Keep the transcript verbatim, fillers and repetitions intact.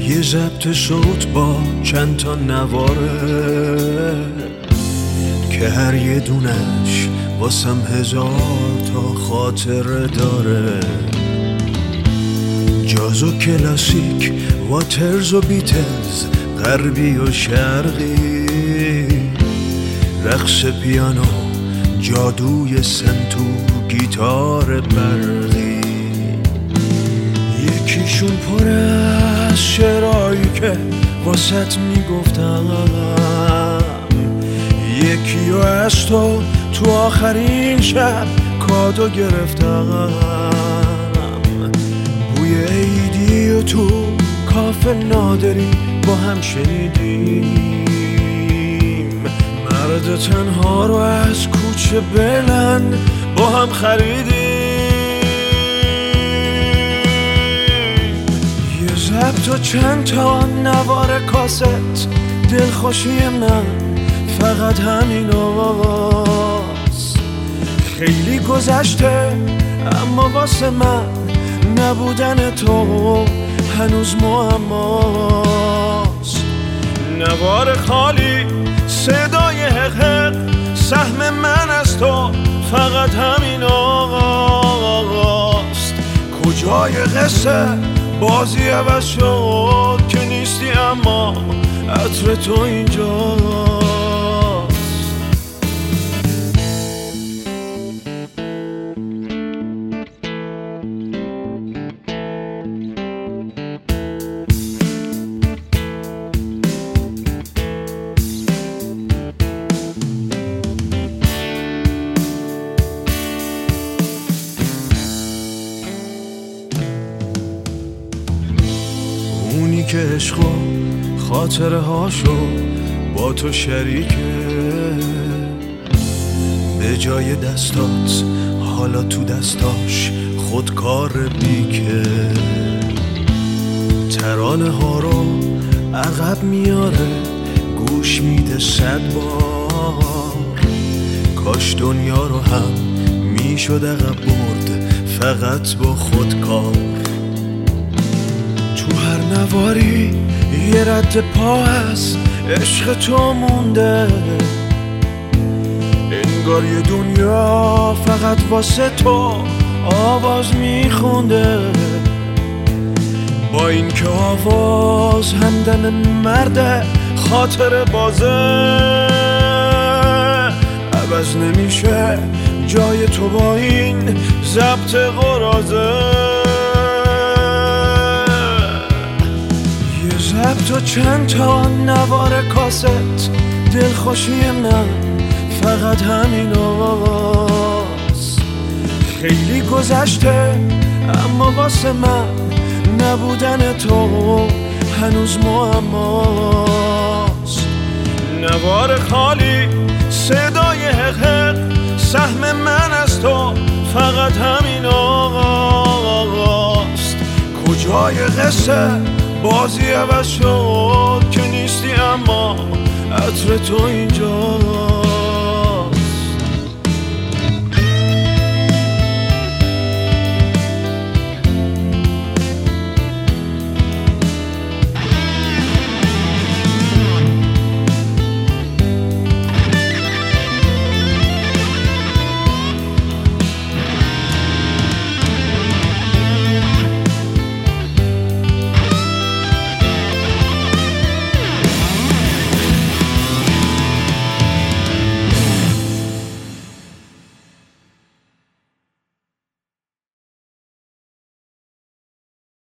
یه ضبط صوت با چند تا نواره که هر یه دونش واسم هزار تا خاطره داره. جاز و کلاسیک، واترز و بیتلز، غربی و شرقی، رقص پیانو، جادوی سنتور، گیتار برقی. یکیشون پر از شعرهایی که واسط میگفتم، یکی و از تو تو آخرین شب کادو گرفتم. بوی عیدی و تو کافه نادری با هم شنیدیم، مرد تنها رو از کوچه بلند با هم خریدیم. یه ضبط و چند تا نوار کاست، دلخوشی من فقط همین هاست. خیلی گذشته اما واسه من نبودن تو هنوز معماست. نوار خالی، صدای حق، سهم من از تو فقط همین آقاست. کجای قصه بازی عوض شد که نیستی اما عطر تو اینجاست. اونی که عشق و خاطره هاشو با تو شریکه، به جای دستات حالا تو دستاش خودکار بیکه. ترانه ها رو عقب میاره، گوش میده صد بار. کاش دنیا رو هم میشد عقب برد فقط با خودکار. تو هر نواری یه رد پا هست، عشق تو مونده. انگار یه دنیا فقط واسه تو آواز میخونده. با این که آواز همدم مرده، خاطر بازه عوض نمیشه جای تو با این ضبط قرازه. ضبط و چند تا نوار کاست، دلخوشی من فقط همین هاست. خیلی گذشته اما واسه من نبودن تو هنوز معماست. نوار خالی، صدای حق، سهم من از تو فقط همین آقاست. کجای قصه بازی عوض شد که نیستی اما عطر تو اینجا.